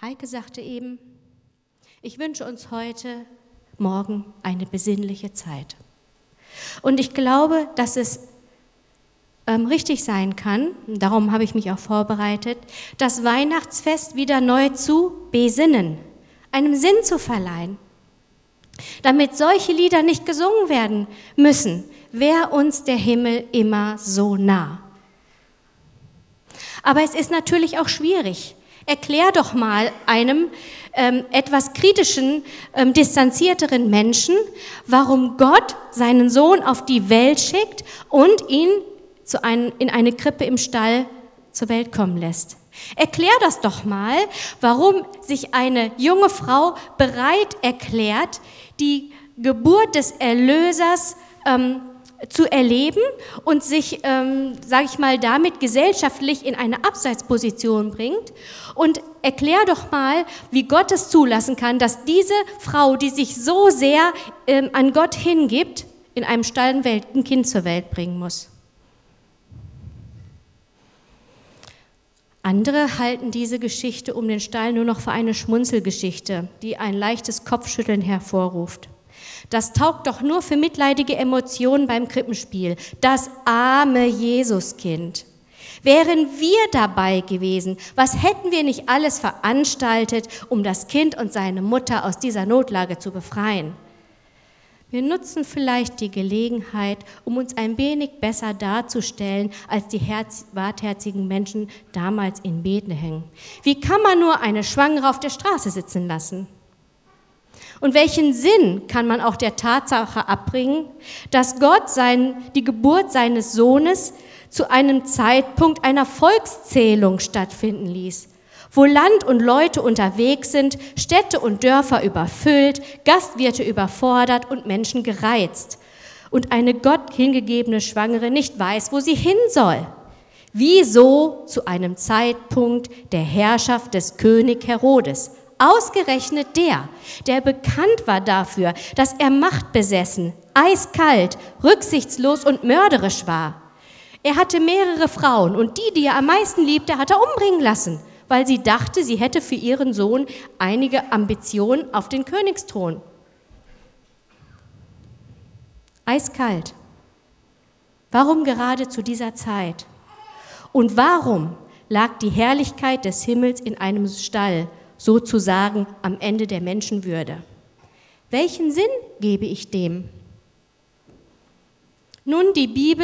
Heike sagte eben, ich wünsche uns heute Morgen eine besinnliche Zeit. Und ich glaube, dass es richtig sein kann, darum habe ich mich auch vorbereitet, das Weihnachtsfest wieder neu zu besinnen, einem Sinn zu verleihen. Damit solche Lieder nicht gesungen werden müssen, wäre uns der Himmel immer so nah. Aber es ist natürlich auch schwierig. Erklär doch mal einem etwas kritischen, distanzierteren Menschen, warum Gott seinen Sohn auf die Welt schickt und ihn in eine Krippe im Stall zur Welt kommen lässt. Erklär das doch mal, warum sich eine junge Frau bereit erklärt, die Geburt des Erlösers zu erleben und sich, sage ich mal, damit gesellschaftlich in eine Abseitsposition bringt. Und erklär doch mal, wie Gott es zulassen kann, dass diese Frau, die sich so sehr an Gott hingibt, in einem Stall ein Kind zur Welt bringen muss. Andere halten diese Geschichte um den Stall nur noch für eine Schmunzelgeschichte, die ein leichtes Kopfschütteln hervorruft. Das taugt doch nur für mitleidige Emotionen beim Krippenspiel. Das arme Jesuskind. Wären wir dabei gewesen, was hätten wir nicht alles veranstaltet, um das Kind und seine Mutter aus dieser Notlage zu befreien? Wir nutzen vielleicht die Gelegenheit, um uns ein wenig besser darzustellen als die wartherzigen Menschen damals in Bethlehem. Wie kann man nur eine Schwangere auf der Straße sitzen lassen? Und welchen Sinn kann man auch der Tatsache abbringen, dass Gott die Geburt seines Sohnes zu einem Zeitpunkt einer Volkszählung stattfinden ließ, wo Land und Leute unterwegs sind, Städte und Dörfer überfüllt, Gastwirte überfordert und Menschen gereizt und eine Gott hingegebene Schwangere nicht weiß, wo sie hin soll? Wieso zu einem Zeitpunkt der Herrschaft des König Herodes? Ausgerechnet der bekannt war dafür, dass er machtbesessen, eiskalt, rücksichtslos und mörderisch war. Er hatte mehrere Frauen und die er am meisten liebte, hat er umbringen lassen, weil sie dachte, sie hätte für ihren Sohn einige Ambitionen auf den Königsthron. Eiskalt. Warum gerade zu dieser Zeit? Und warum lag die Herrlichkeit des Himmels in einem Stall, sozusagen am Ende der Menschenwürde? Welchen Sinn gebe ich dem? Nun, die Bibel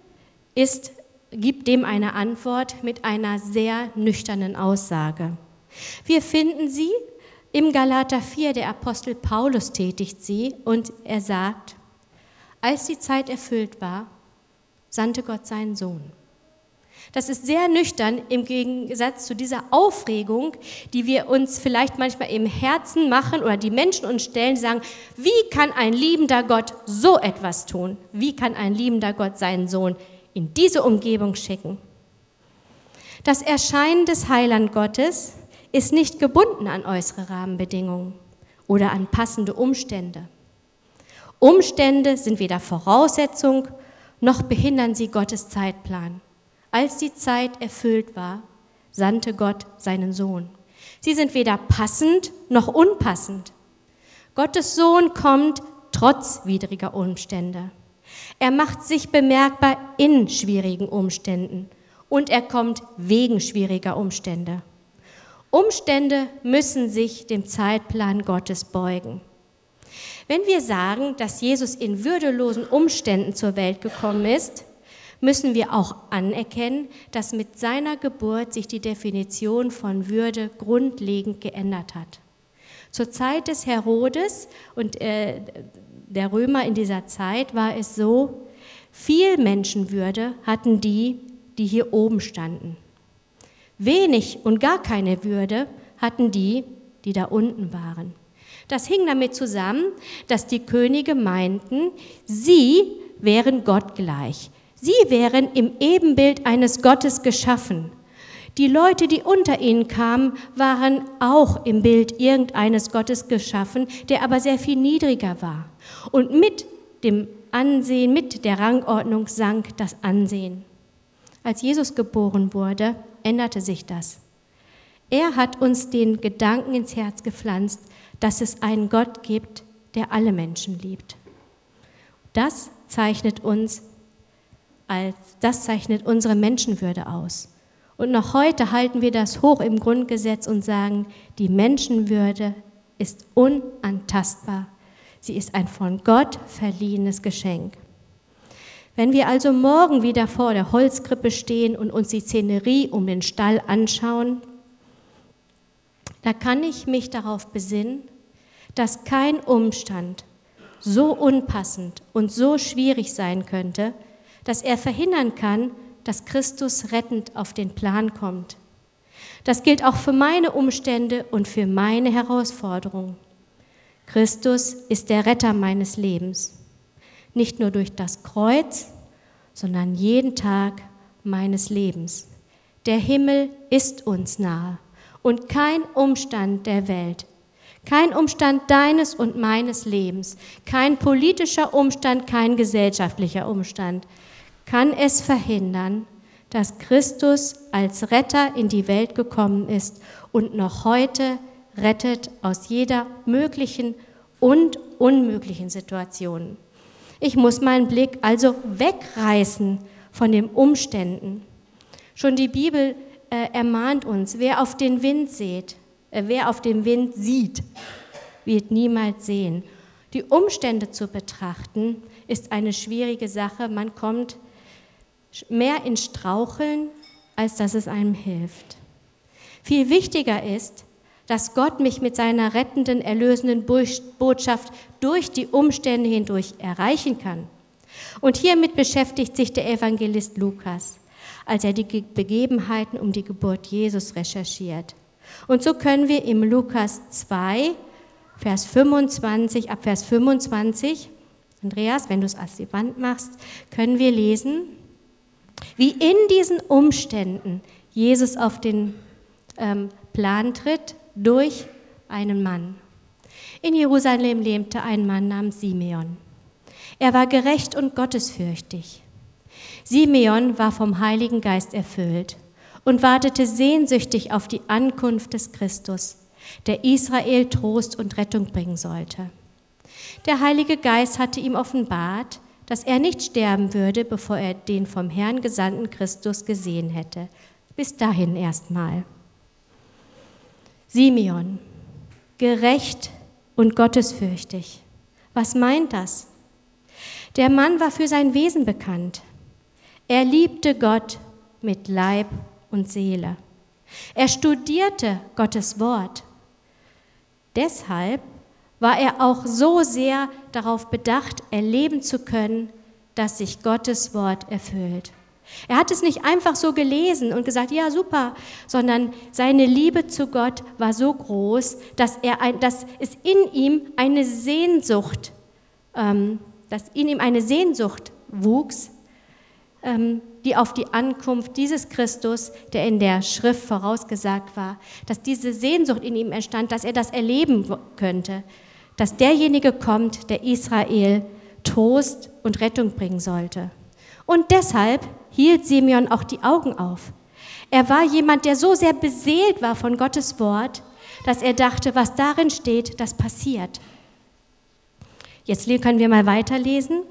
gibt dem eine Antwort mit einer sehr nüchternen Aussage. Wir finden sie im Galater 4, der Apostel Paulus tätigt sie und er sagt, als die Zeit erfüllt war, sandte Gott seinen Sohn. Das ist sehr nüchtern im Gegensatz zu dieser Aufregung, die wir uns vielleicht manchmal im Herzen machen oder die Menschen uns stellen, die sagen, wie kann ein liebender Gott so etwas tun? Wie kann ein liebender Gott seinen Sohn in diese Umgebung schicken? Das Erscheinen des Heiland Gottes ist nicht gebunden an äußere Rahmenbedingungen oder an passende Umstände. Umstände sind weder Voraussetzung, noch behindern sie Gottes Zeitplan. Als die Zeit erfüllt war, sandte Gott seinen Sohn. Sie sind weder passend noch unpassend. Gottes Sohn kommt trotz widriger Umstände. Er macht sich bemerkbar in schwierigen Umständen und er kommt wegen schwieriger Umstände. Umstände müssen sich dem Zeitplan Gottes beugen. Wenn wir sagen, dass Jesus in würdelosen Umständen zur Welt gekommen ist, müssen wir auch anerkennen, dass mit seiner Geburt sich die Definition von Würde grundlegend geändert hat. Zur Zeit des Herodes und der Römer in dieser Zeit war es so, viel Menschenwürde hatten die hier oben standen. Wenig und gar keine Würde hatten die da unten waren. Das hing damit zusammen, dass die Könige meinten, sie wären Gott gleich. Sie wären im Ebenbild eines Gottes geschaffen. Die Leute, die unter ihnen kamen, waren auch im Bild irgendeines Gottes geschaffen, der aber sehr viel niedriger war. Und mit dem Ansehen, mit der Rangordnung sank das Ansehen. Als Jesus geboren wurde, änderte sich das. Er hat uns den Gedanken ins Herz gepflanzt, dass es einen Gott gibt, der alle Menschen liebt. Das zeichnet unsere Menschenwürde aus. Und noch heute halten wir das hoch im Grundgesetz und sagen, die Menschenwürde ist unantastbar. Sie ist ein von Gott verliehenes Geschenk. Wenn wir also morgen wieder vor der Holzkrippe stehen und uns die Szenerie um den Stall anschauen, da kann ich mich darauf besinnen, dass kein Umstand so unpassend und so schwierig sein könnte, dass er verhindern kann, dass Christus rettend auf den Plan kommt. Das gilt auch für meine Umstände und für meine Herausforderungen. Christus ist der Retter meines Lebens, nicht nur durch das Kreuz, sondern jeden Tag meines Lebens. Der Himmel ist uns nahe und kein Umstand der Welt, kein Umstand deines und meines Lebens, kein politischer Umstand, kein gesellschaftlicher Umstand kann es verhindern, dass Christus als Retter in die Welt gekommen ist und noch heute rettet aus jeder möglichen und unmöglichen Situation. Ich muss meinen Blick also wegreißen von den Umständen. Schon die Bibel ermahnt uns, wer auf den Wind sieht, wird niemals sehen. Die Umstände zu betrachten, ist eine schwierige Sache. Man kommt mehr ins Straucheln, als dass es einem hilft. Viel wichtiger ist, dass Gott mich mit seiner rettenden, erlösenden Botschaft durch die Umstände hindurch erreichen kann. Und hiermit beschäftigt sich der Evangelist Lukas, als er die Begebenheiten um die Geburt Jesus recherchiert. Und so können wir im Lukas 2, ab Vers 25, Andreas, wenn du es als die Wand machst, können wir lesen, wie in diesen Umständen Jesus auf den Plan tritt durch einen Mann. In Jerusalem lebte ein Mann namens Simeon. Er war gerecht und gottesfürchtig. Simeon war vom Heiligen Geist erfüllt und wartete sehnsüchtig auf die Ankunft des Christus, der Israel Trost und Rettung bringen sollte. Der Heilige Geist hatte ihm offenbart, dass er nicht sterben würde, bevor er den vom Herrn gesandten Christus gesehen hätte. Bis dahin erstmal. Simeon, gerecht und gottesfürchtig. Was meint das? Der Mann war für sein Wesen bekannt. Er liebte Gott mit Leib und Seele. Er studierte Gottes Wort. Deshalb war er auch so sehr darauf bedacht, erleben zu können, dass sich Gottes Wort erfüllt. Er hat es nicht einfach so gelesen und gesagt, ja super, sondern seine Liebe zu Gott war so groß, dass es in ihm eine Sehnsucht wuchs, die auf die Ankunft dieses Christus, der in der Schrift vorausgesagt war, dass diese Sehnsucht in ihm entstand, dass er das erleben könnte, dass derjenige kommt, der Israel Trost und Rettung bringen sollte. Und deshalb hielt Simeon auch die Augen auf. Er war jemand, der so sehr beseelt war von Gottes Wort, dass er dachte, was darin steht, das passiert. Jetzt können wir mal weiterlesen.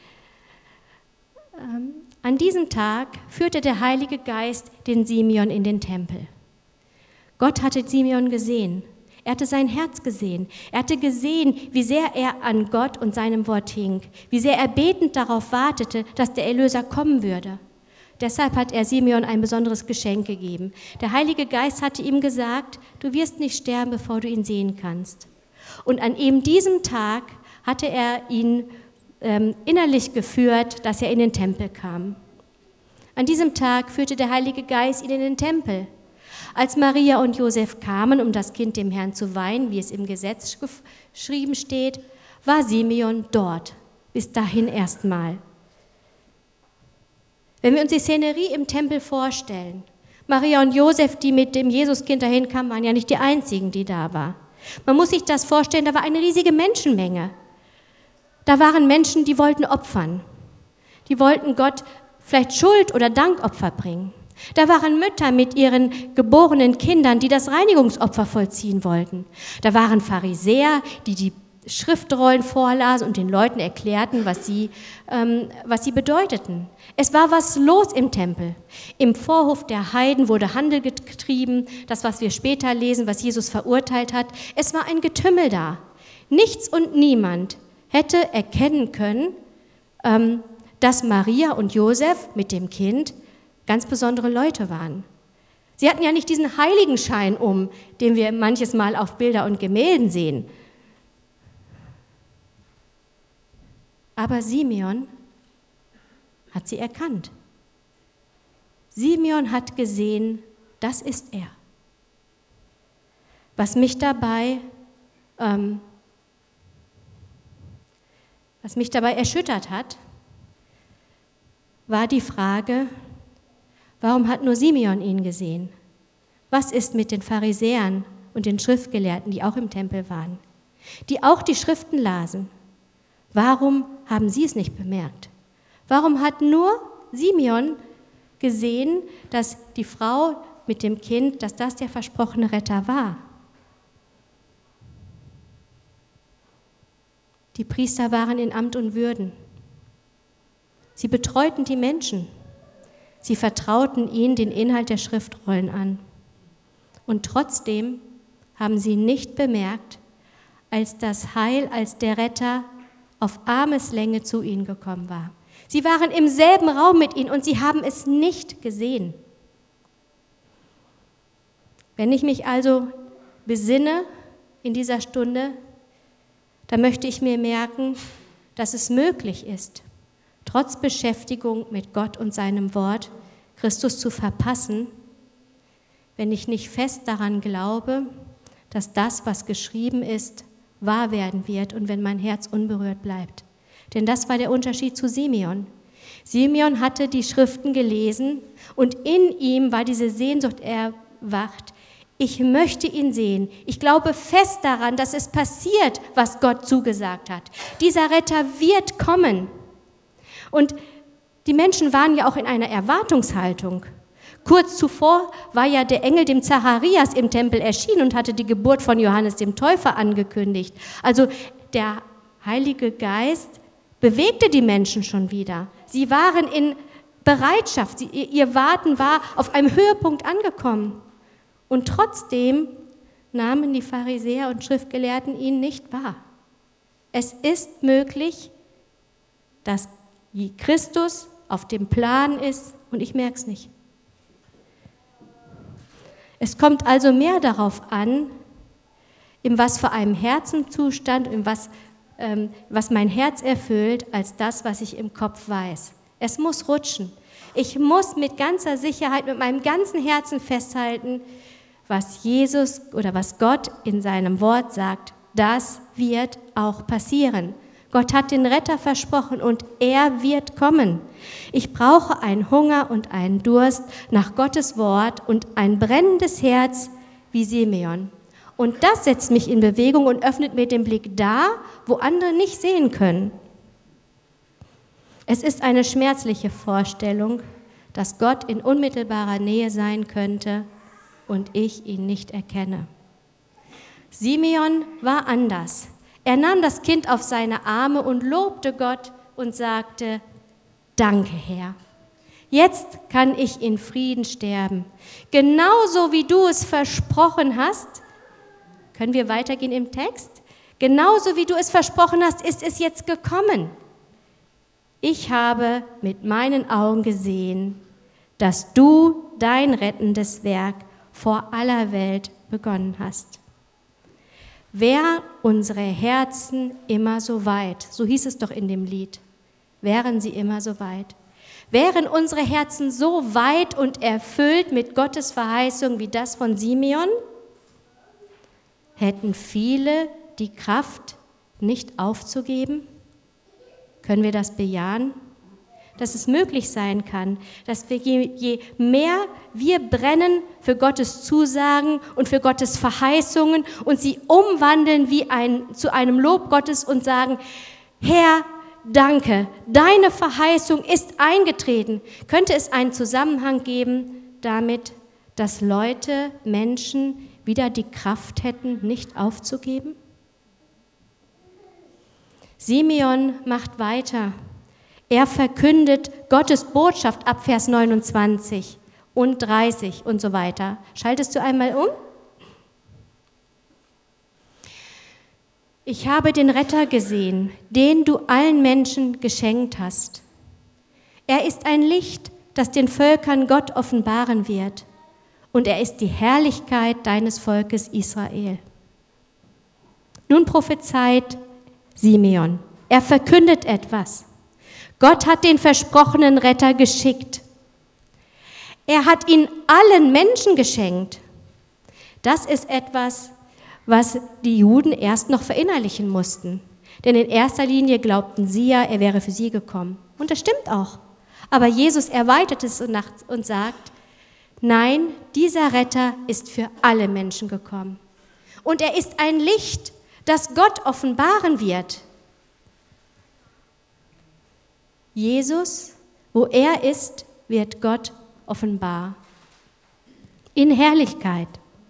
An diesem Tag führte der Heilige Geist den Simeon in den Tempel. Gott hatte Simeon gesehen. Er hatte sein Herz gesehen. Er hatte gesehen, wie sehr er an Gott und seinem Wort hing, wie sehr er betend darauf wartete, dass der Erlöser kommen würde. Deshalb hat er Simeon ein besonderes Geschenk gegeben. Der Heilige Geist hatte ihm gesagt, du wirst nicht sterben, bevor du ihn sehen kannst. Und an eben diesem Tag hatte er ihn innerlich geführt, dass er in den Tempel kam. An diesem Tag führte der Heilige Geist ihn in den Tempel. Als Maria und Josef kamen, um das Kind dem Herrn zu weihen, wie es im Gesetz geschrieben steht, war Simeon dort, bis dahin erstmal. Wenn wir uns die Szenerie im Tempel vorstellen, Maria und Josef, die mit dem Jesuskind dahin kamen, waren ja nicht die einzigen, die da waren. Man muss sich das vorstellen, da war eine riesige Menschenmenge. Da waren Menschen, die wollten opfern. Die wollten Gott vielleicht Schuld- oder Dankopfer bringen. Da waren Mütter mit ihren geborenen Kindern, die das Reinigungsopfer vollziehen wollten. Da waren Pharisäer, die die Schriftrollen vorlasen und den Leuten erklärten, was sie bedeuteten. Es war was los im Tempel. Im Vorhof der Heiden wurde Handel getrieben, das, was wir später lesen, was Jesus verurteilt hat. Es war ein Getümmel da. Nichts und niemand hätte erkennen können, dass Maria und Josef mit dem Kind ganz besondere Leute waren. Sie hatten ja nicht diesen Heiligenschein den wir manches Mal auf Bilder und Gemälden sehen. Aber Simeon hat sie erkannt. Simeon hat gesehen, das ist er. Was mich dabei erschüttert hat, war die Frage, warum hat nur Simeon ihn gesehen? Was ist mit den Pharisäern und den Schriftgelehrten, die auch im Tempel waren, die auch die Schriften lasen? Warum haben sie es nicht bemerkt? Warum hat nur Simeon gesehen, dass die Frau mit dem Kind, dass das der versprochene Retter war? Die Priester waren in Amt und Würden. Sie betreuten die Menschen. Sie vertrauten ihnen den Inhalt der Schriftrollen an. Und trotzdem haben sie nicht bemerkt, als das Heil, als der Retter auf Armeslänge zu ihnen gekommen war. Sie waren im selben Raum mit ihnen und sie haben es nicht gesehen. Wenn ich mich also besinne in dieser Stunde, dann möchte ich mir merken, dass es möglich ist, trotz Beschäftigung mit Gott und seinem Wort, Christus zu verpassen, wenn ich nicht fest daran glaube, dass das, was geschrieben ist, wahr werden wird und wenn mein Herz unberührt bleibt. Denn das war der Unterschied zu Simeon. Simeon hatte die Schriften gelesen und in ihm war diese Sehnsucht erwacht. Ich möchte ihn sehen. Ich glaube fest daran, dass es passiert, was Gott zugesagt hat. Dieser Retter wird kommen. Und die Menschen waren ja auch in einer Erwartungshaltung. Kurz zuvor war ja der Engel dem Zacharias im Tempel erschienen und hatte die Geburt von Johannes dem Täufer angekündigt. Also der Heilige Geist bewegte die Menschen schon wieder. Sie waren in Bereitschaft, ihr Warten war auf einem Höhepunkt angekommen. Und trotzdem nahmen die Pharisäer und Schriftgelehrten ihn nicht wahr. Es ist möglich, dass Christus auf dem Plan ist und ich merke es nicht. Es kommt also mehr darauf an, in was für einem Herzenzustand, in was mein Herz erfüllt, als das, was ich im Kopf weiß. Es muss rutschen. Ich muss mit ganzer Sicherheit, mit meinem ganzen Herzen festhalten, was Jesus oder was Gott in seinem Wort sagt, das wird auch passieren. Gott hat den Retter versprochen und er wird kommen. Ich brauche einen Hunger und einen Durst nach Gottes Wort und ein brennendes Herz wie Simeon. Und das setzt mich in Bewegung und öffnet mir den Blick da, wo andere nicht sehen können. Es ist eine schmerzliche Vorstellung, dass Gott in unmittelbarer Nähe sein könnte und ich ihn nicht erkenne. Simeon war anders. Er nahm das Kind auf seine Arme und lobte Gott und sagte, Danke, Herr. Jetzt kann ich in Frieden sterben. Genauso wie du es versprochen hast, können wir weitergehen im Text? Genauso wie du es versprochen hast, ist es jetzt gekommen. Ich habe mit meinen Augen gesehen, dass du dein rettendes Werk vor aller Welt begonnen hast. Wären unsere Herzen immer so weit, so hieß es doch in dem Lied, wären sie immer so weit. Wären unsere Herzen so weit und erfüllt mit Gottes Verheißung wie das von Simeon, hätten viele die Kraft, nicht aufzugeben? Können wir das bejahen? Dass es möglich sein kann, dass wir je mehr wir brennen für Gottes Zusagen und für Gottes Verheißungen und sie umwandeln zu einem Lob Gottes und sagen, Herr, danke, deine Verheißung ist eingetreten. Könnte es einen Zusammenhang geben damit, dass Menschen wieder die Kraft hätten, nicht aufzugeben? Simeon macht weiter. Er verkündet Gottes Botschaft ab Vers 29 und 30 und so weiter. Schaltest du einmal um? Ich habe den Retter gesehen, den du allen Menschen geschenkt hast. Er ist ein Licht, das den Völkern Gott offenbaren wird. Und er ist die Herrlichkeit deines Volkes Israel. Nun prophezeit Simeon. Er verkündet etwas. Gott hat den versprochenen Retter geschickt. Er hat ihn allen Menschen geschenkt. Das ist etwas, was die Juden erst noch verinnerlichen mussten. Denn in erster Linie glaubten sie ja, er wäre für sie gekommen. Und das stimmt auch. Aber Jesus erweitert es und sagt, nein, dieser Retter ist für alle Menschen gekommen. Und er ist ein Licht, das Gott offenbaren wird. Jesus, wo er ist, wird Gott offenbar. In Herrlichkeit.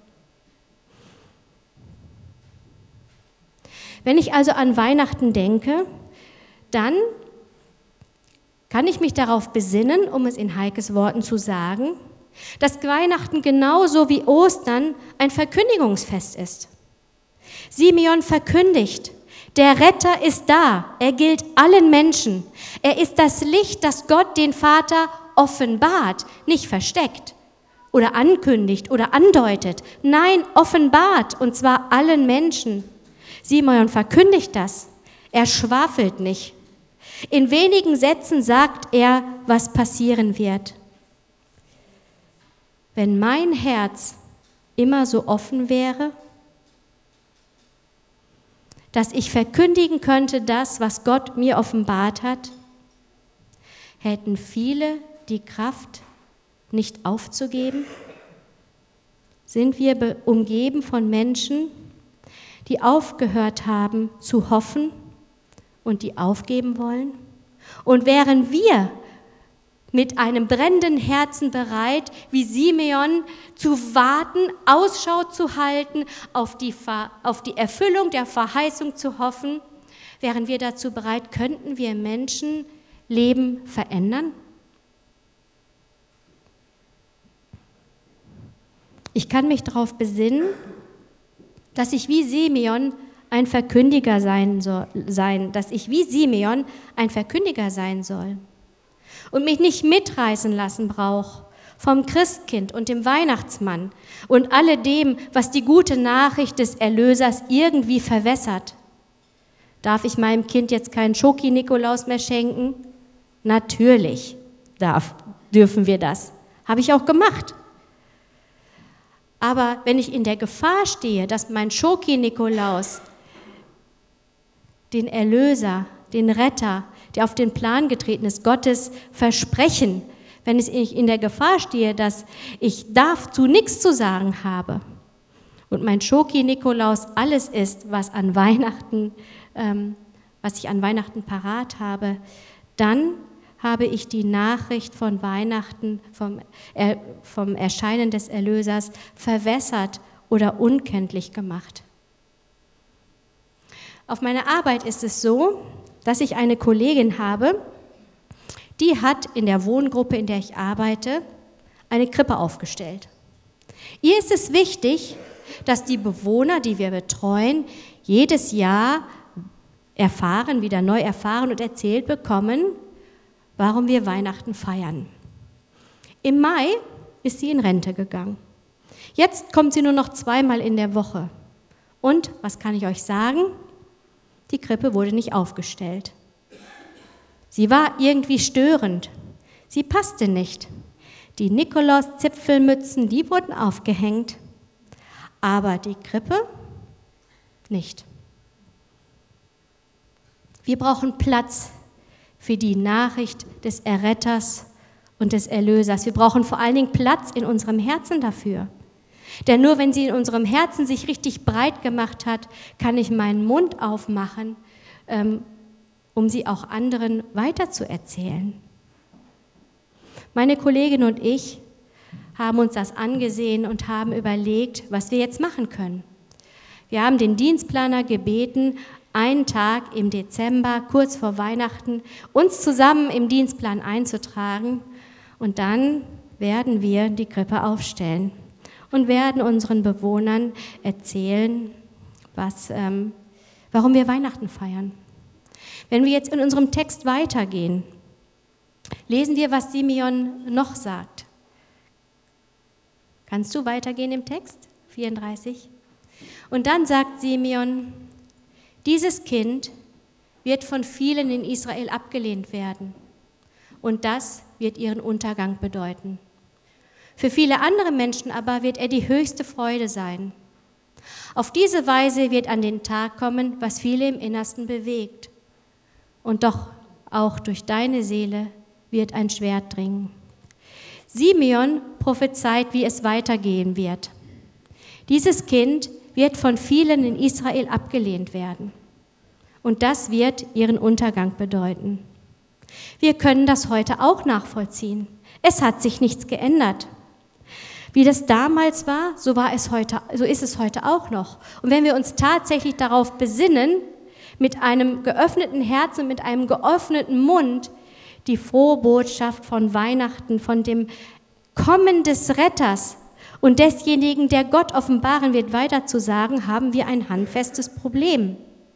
Wenn ich also an Weihnachten denke, dann kann ich mich darauf besinnen, um es in Heikes Worten zu sagen, dass Weihnachten genauso wie Ostern ein Verkündigungsfest ist. Simeon verkündigt, der Retter ist da, er gilt allen Menschen. Er ist das Licht, das Gott den Vater offenbart, nicht versteckt oder ankündigt oder andeutet. Nein, offenbart, und zwar allen Menschen. Simeon verkündigt das, er schwafelt nicht. In wenigen Sätzen sagt er, was passieren wird. Wenn mein Herz immer so offen wäre, dass ich verkündigen könnte das, was Gott mir offenbart hat, hätten viele die Kraft, nicht aufzugeben? Sind wir umgeben von Menschen, die aufgehört haben zu hoffen und die aufgeben wollen? Und wären wir mit einem brennenden Herzen bereit, wie Simeon, zu warten, Ausschau zu halten, auf die Erfüllung der Verheißung zu hoffen, wären wir dazu bereit, könnten wir Menschenleben verändern? Ich kann mich darauf besinnen, dass ich wie Simeon ein Verkündiger sein soll und mich nicht mitreißen lassen brauche vom Christkind und dem Weihnachtsmann und alledem, was die gute Nachricht des Erlösers irgendwie verwässert. Darf ich meinem Kind jetzt keinen Schoki-Nikolaus mehr schenken? Natürlich dürfen wir das. Habe ich auch gemacht. Aber wenn ich in der Gefahr stehe, dass mein Schoki-Nikolaus den Erlöser, den Retter, der auf den Plan getreten ist, Gottes Versprechen, wenn ich in der Gefahr stehe, dass ich dazu nichts zu sagen habe und mein Schoki-Nikolaus alles ist, was ich an Weihnachten parat habe, dann habe ich die Nachricht von Weihnachten, vom Erscheinen des Erlösers verwässert oder unkenntlich gemacht. Auf meiner Arbeit ist es so, dass ich eine Kollegin habe, die hat in der Wohngruppe, in der ich arbeite, eine Krippe aufgestellt. Ihr ist es wichtig, dass die Bewohner, die wir betreuen, jedes Jahr wieder neu erfahren und erzählt bekommen, warum wir Weihnachten feiern. Im Mai ist sie in Rente gegangen. Jetzt kommt sie nur noch 2-mal in der Woche. Und, was kann ich euch sagen? Die Krippe wurde nicht aufgestellt. Sie war irgendwie störend. Sie passte nicht. Die Nikolaus-Zipfelmützen, die wurden aufgehängt, aber die Krippe nicht. Wir brauchen Platz für die Nachricht des Erretters und des Erlösers. Wir brauchen vor allen Dingen Platz in unserem Herzen dafür. Denn nur wenn sie in unserem Herzen sich richtig breit gemacht hat, kann ich meinen Mund aufmachen, um sie auch anderen weiterzuerzählen. Meine Kollegin und ich haben uns das angesehen und haben überlegt, was wir jetzt machen können. Wir haben den Dienstplaner gebeten, einen Tag im Dezember, kurz vor Weihnachten, uns zusammen im Dienstplan einzutragen und dann werden wir die Krippe aufstellen und werden unseren Bewohnern erzählen, warum wir Weihnachten feiern. Wenn wir jetzt in unserem Text weitergehen, lesen wir, was Simeon noch sagt. Kannst du weitergehen im Text? 34. Und dann sagt Simeon, dieses Kind wird von vielen in Israel abgelehnt werden und das wird ihren Untergang bedeuten. Für viele andere Menschen aber wird er die höchste Freude sein. Auf diese Weise wird an den Tag kommen, was viele im Innersten bewegt. Und doch auch durch deine Seele wird ein Schwert dringen. Simeon prophezeit, wie es weitergehen wird. Dieses Kind wird von vielen in Israel abgelehnt werden. Und das wird ihren Untergang bedeuten. Wir können das heute auch nachvollziehen. Es hat sich nichts geändert. Wie das damals war, so ist es heute auch noch. Und wenn wir uns tatsächlich darauf besinnen, mit einem geöffneten Herzen, mit einem geöffneten Mund, die frohe Botschaft von Weihnachten, von dem Kommen des Retters und desjenigen, der Gott offenbaren wird, weiterzusagen, haben wir ein handfestes Problem.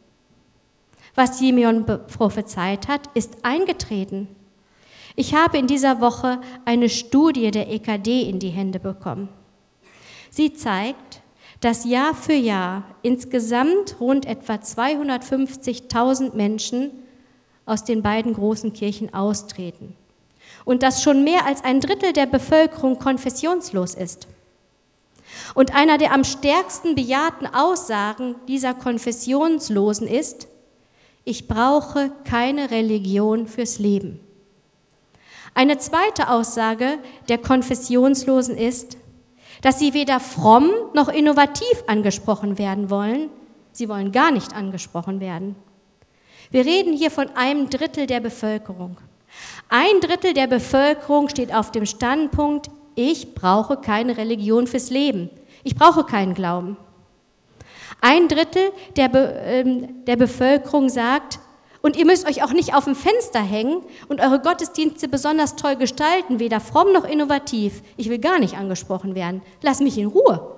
Was Simeon prophezeit hat, ist eingetreten. Ich habe in dieser Woche eine Studie der EKD in die Hände bekommen. Sie zeigt, dass Jahr für Jahr insgesamt rund etwa 250.000 Menschen aus den beiden großen Kirchen austreten und dass schon mehr als ein Drittel der Bevölkerung konfessionslos ist. Und einer der am stärksten bejahten Aussagen dieser Konfessionslosen ist: Ich brauche keine Religion fürs Leben. Eine zweite Aussage der Konfessionslosen ist, dass sie weder fromm noch innovativ angesprochen werden wollen. Sie wollen gar nicht angesprochen werden. Wir reden hier von einem Drittel der Bevölkerung. Ein Drittel der Bevölkerung steht auf dem Standpunkt: Ich brauche keine Religion fürs Leben. Ich brauche keinen Glauben. Ein Drittel der Bevölkerung sagt: Und ihr müsst euch auch nicht auf dem Fenster hängen und eure Gottesdienste besonders toll gestalten, weder fromm noch innovativ. Ich will gar nicht angesprochen werden. Lass mich in Ruhe.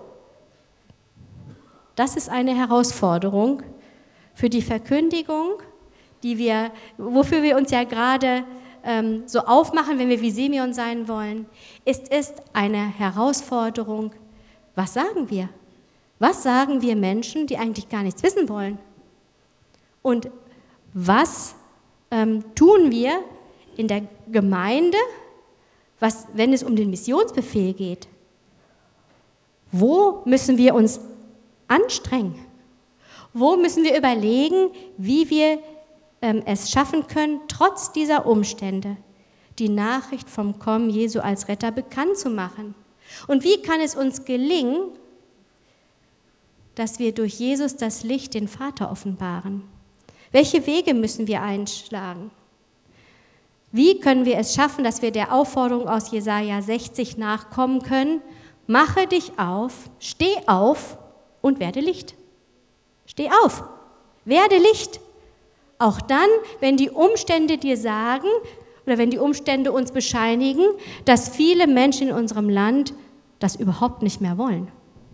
Das ist eine Herausforderung für die Verkündigung, wofür wir uns ja gerade so aufmachen, wenn wir wie Simeon sein wollen. Es ist eine Herausforderung. Was sagen wir? Was sagen wir Menschen, die eigentlich gar nichts wissen wollen? Und was tun wir in der Gemeinde, wenn es um den Missionsbefehl geht? Wo müssen wir uns anstrengen? Wo müssen wir überlegen, wie wir es schaffen können, trotz dieser Umstände die Nachricht vom Kommen Jesu als Retter bekannt zu machen? Und wie kann es uns gelingen, dass wir durch Jesus das Licht, den Vater, offenbaren? Welche Wege müssen wir einschlagen? Wie können wir es schaffen, dass wir der Aufforderung aus Jesaja 60 nachkommen können? Mache dich auf, steh auf und werde Licht. Steh auf, werde Licht. Auch dann, wenn die Umstände dir sagen oder wenn die Umstände uns bescheinigen, dass viele Menschen in unserem Land das überhaupt nicht mehr wollen.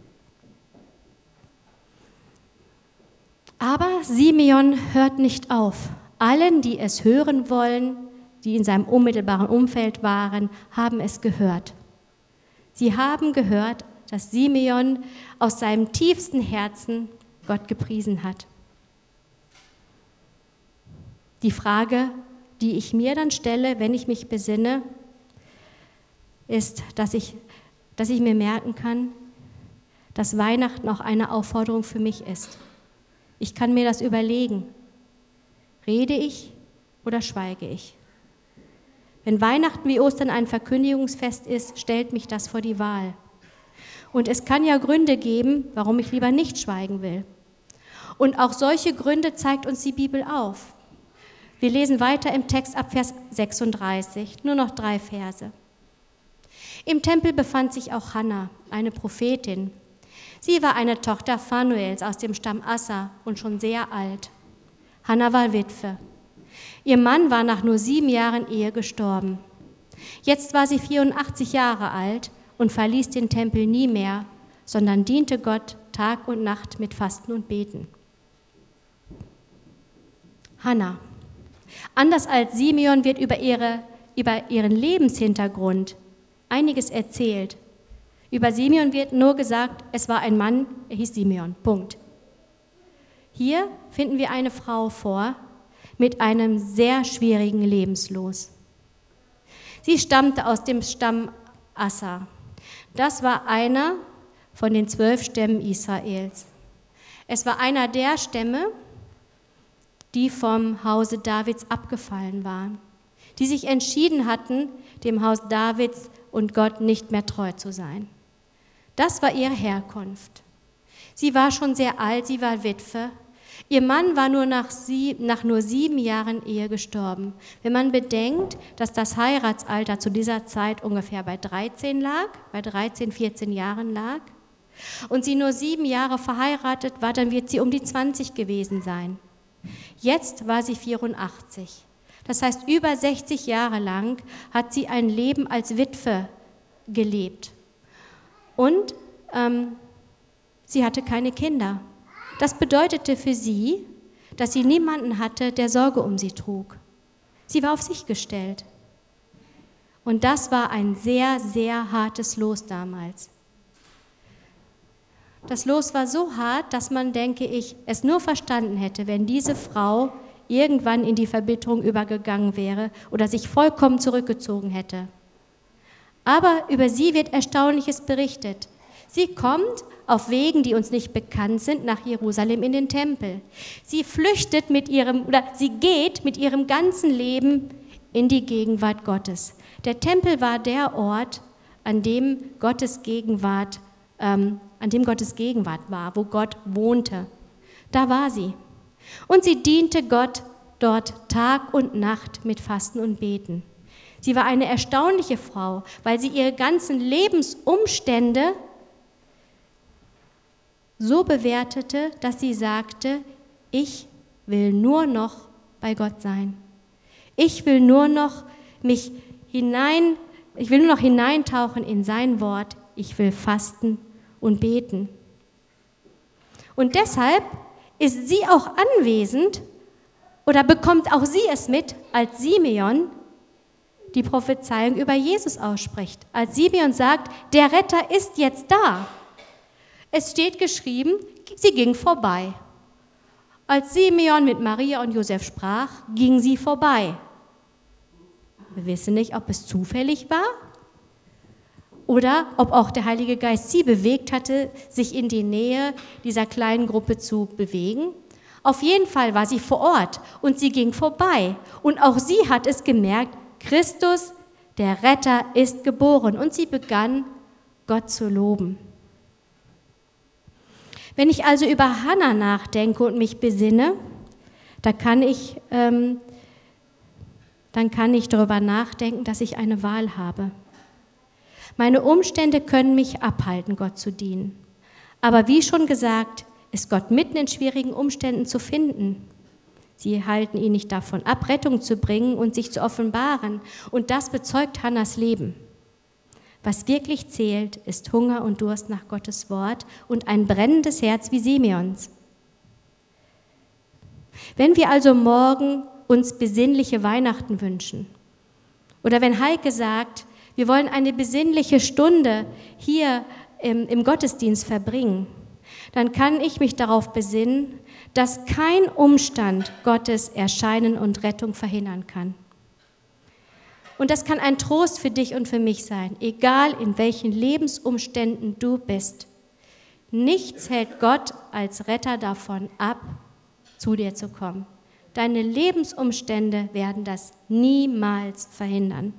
Aber Simeon hört nicht auf. Allen, die es hören wollen, die in seinem unmittelbaren Umfeld waren, haben es gehört. Sie haben gehört, dass Simeon aus seinem tiefsten Herzen Gott gepriesen hat. Die Frage, die ich mir dann stelle, wenn ich mich besinne, ist, dass ich mir merken kann, dass Weihnachten auch eine Aufforderung für mich ist. Ich kann mir das überlegen. Rede ich oder schweige ich? Wenn Weihnachten wie Ostern ein Verkündigungsfest ist, stellt mich das vor die Wahl. Und es kann ja Gründe geben, warum ich lieber nicht schweigen will. Und auch solche Gründe zeigt uns die Bibel auf. Wir lesen weiter im Text ab Vers 36, nur noch 3 Verse. Im Tempel befand sich auch Hannah, eine Prophetin. Sie war eine Tochter Phanuels aus dem Stamm Asser und schon sehr alt. Hannah war Witwe. Ihr Mann war nach nur 7 Jahren Ehe gestorben. Jetzt war sie 84 Jahre alt und verließ den Tempel nie mehr, sondern diente Gott Tag und Nacht mit Fasten und Beten. Hannah. Anders als Simeon wird über ihren Lebenshintergrund einiges erzählt. Über Simeon wird nur gesagt, es war ein Mann, er hieß Simeon, Punkt. Hier finden wir eine Frau vor mit einem sehr schwierigen Lebenslos. Sie stammte aus dem Stamm Asser. Das war einer von den 12 Stämmen Israels. Es war einer der Stämme, die vom Hause Davids abgefallen waren, die sich entschieden hatten, dem Haus Davids und Gott nicht mehr treu zu sein. Das war ihre Herkunft. Sie war schon sehr alt, sie war Witwe. Ihr Mann war nur nach nur 7 Jahren Ehe gestorben. Wenn man bedenkt, dass das Heiratsalter zu dieser Zeit ungefähr bei 13 lag, bei 13, 14 Jahren lag, und sie nur 7 Jahre verheiratet war, dann wird sie um die 20 gewesen sein. Jetzt war sie 84. Das heißt, über 60 Jahre lang hat sie ein Leben als Witwe gelebt. Und sie hatte keine Kinder. Das bedeutete für sie, dass sie niemanden hatte, der Sorge um sie trug. Sie war auf sich gestellt. Und das war ein sehr, sehr hartes Los damals. Das Los war so hart, dass man, denke ich, es nur verstanden hätte, wenn diese Frau irgendwann in die Verbitterung übergegangen wäre oder sich vollkommen zurückgezogen hätte. Aber über sie wird Erstaunliches berichtet. Sie kommt auf Wegen, die uns nicht bekannt sind, nach Jerusalem in den Tempel. Sie geht mit ihrem ganzen Leben in die Gegenwart Gottes. Der Tempel war der Ort, an dem Gottes Gegenwart war, wo Gott wohnte. Da war sie. Und sie diente Gott dort Tag und Nacht mit Fasten und Beten. Sie war eine erstaunliche Frau, weil sie ihre ganzen Lebensumstände so bewertete, dass sie sagte, ich will nur noch bei Gott sein. Ich will nur noch hineintauchen in sein Wort. Ich will fasten und beten. Und deshalb ist sie auch anwesend oder bekommt auch sie es mit, als Simeon die Prophezeiung über Jesus ausspricht. Als Simeon sagt, der Retter ist jetzt da. Es steht geschrieben, sie ging vorbei. Als Simeon mit Maria und Josef sprach, ging sie vorbei. Wir wissen nicht, ob es zufällig war oder ob auch der Heilige Geist sie bewegt hatte, sich in die Nähe dieser kleinen Gruppe zu bewegen. Auf jeden Fall war sie vor Ort und sie ging vorbei. Und auch sie hat es gemerkt, Christus, der Retter, ist geboren. Und sie begann, Gott zu loben. Wenn ich also über Hannah nachdenke und mich besinne, dann kann ich darüber nachdenken, dass ich eine Wahl habe. Meine Umstände können mich abhalten, Gott zu dienen. Aber wie schon gesagt, ist Gott mitten in schwierigen Umständen zu finden. Sie halten ihn nicht davon ab, Rettung zu bringen und sich zu offenbaren. Und das bezeugt Hannahs Leben. Was wirklich zählt, ist Hunger und Durst nach Gottes Wort und ein brennendes Herz wie Simeons. Wenn wir also morgen uns besinnliche Weihnachten wünschen oder wenn Heike sagt, wir wollen eine besinnliche Stunde hier im Gottesdienst verbringen, dann kann ich mich darauf besinnen, dass kein Umstand Gottes Erscheinen und Rettung verhindern kann. Und das kann ein Trost für dich und für mich sein, egal in welchen Lebensumständen du bist. Nichts hält Gott als Retter davon ab, zu dir zu kommen. Deine Lebensumstände werden das niemals verhindern.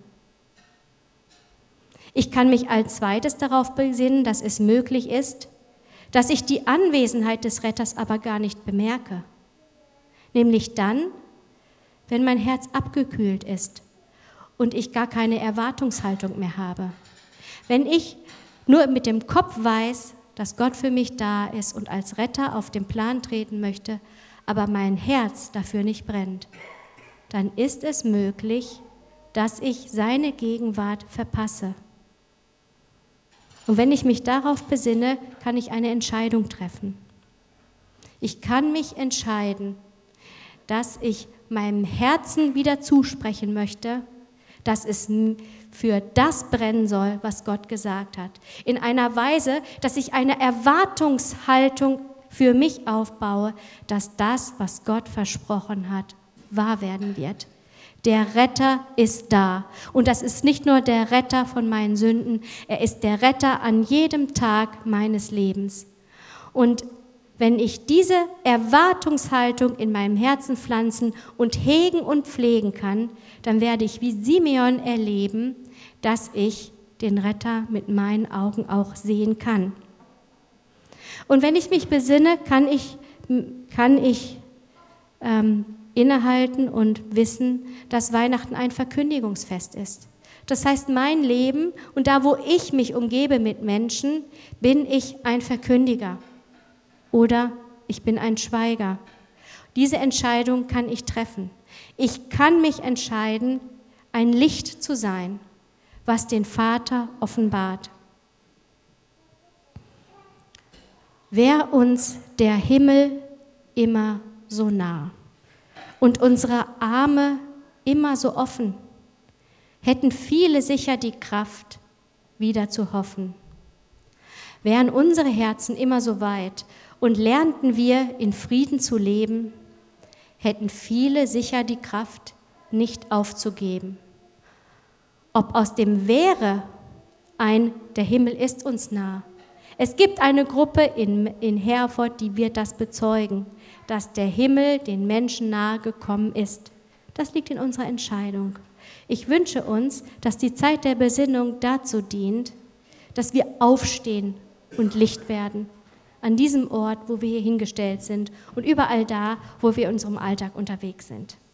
Ich kann mich als zweites darauf besinnen, dass es möglich ist, dass ich die Anwesenheit des Retters aber gar nicht bemerke. Nämlich dann, wenn mein Herz abgekühlt ist und ich gar keine Erwartungshaltung mehr habe. Wenn ich nur mit dem Kopf weiß, dass Gott für mich da ist und als Retter auf den Plan treten möchte, aber mein Herz dafür nicht brennt, dann ist es möglich, dass ich seine Gegenwart verpasse. Und wenn ich mich darauf besinne, kann ich eine Entscheidung treffen. Ich kann mich entscheiden, dass ich meinem Herzen wieder zusprechen möchte, dass es für das brennen soll, was Gott gesagt hat. In einer Weise, dass ich eine Erwartungshaltung für mich aufbaue, dass das, was Gott versprochen hat, wahr werden wird. Der Retter ist da. Und das ist nicht nur der Retter von meinen Sünden, er ist der Retter an jedem Tag meines Lebens. Und wenn ich diese Erwartungshaltung in meinem Herzen pflanzen und hegen und pflegen kann, dann werde ich wie Simeon erleben, dass ich den Retter mit meinen Augen auch sehen kann. Und wenn ich mich besinne, kann ich innehalten und wissen, dass Weihnachten ein Verkündigungsfest ist. Das heißt, mein Leben und da, wo ich mich umgebe mit Menschen, bin ich ein Verkündiger oder ich bin ein Schweiger. Diese Entscheidung kann ich treffen. Ich kann mich entscheiden, ein Licht zu sein, was den Vater offenbart. Wär uns der Himmel immer so nah und unsere Arme immer so offen, hätten viele sicher die Kraft, wieder zu hoffen. Wären unsere Herzen immer so weit und lernten wir in Frieden zu leben, hätten viele sicher die Kraft, nicht aufzugeben. Ob aus dem wäre der Himmel ist uns nah. Es gibt eine Gruppe in Herford, die wird das bezeugen, dass der Himmel den Menschen nahe gekommen ist. Das liegt in unserer Entscheidung. Ich wünsche uns, dass die Zeit der Besinnung dazu dient, dass wir aufstehen und Licht werden an diesem Ort, wo wir hier hingestellt sind und überall da, wo wir in unserem Alltag unterwegs sind.